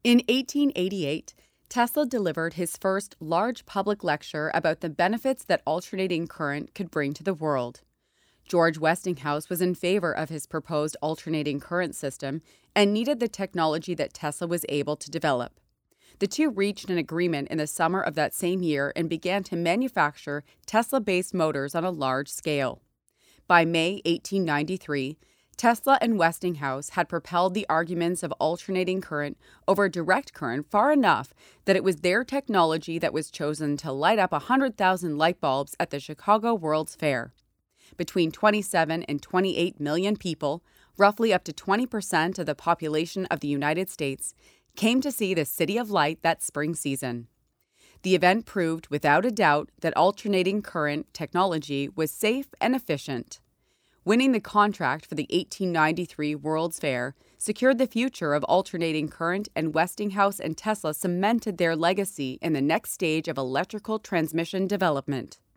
In 1888, Tesla delivered his first large public lecture about the benefits that alternating current could bring to the world. George Westinghouse was in favor of his proposed alternating current system and needed the technology that Tesla was able to develop. The two reached an agreement in the summer of that same year and began to manufacture Tesla-based motors on a large scale. By May 1893, Tesla and Westinghouse had propelled the arguments of alternating current over direct current far enough that it was their technology that was chosen to light up 100,000 light bulbs at the Chicago World's Fair. Between 27 and 28 million people, roughly up to 20% of the population of the United States, came to see the City of Light that spring season. The event proved without a doubt that alternating current technology was safe and efficient. Winning the contract for the 1893 World's Fair secured the future of alternating current, and Westinghouse and Tesla cemented their legacy in the next stage of electrical transmission development.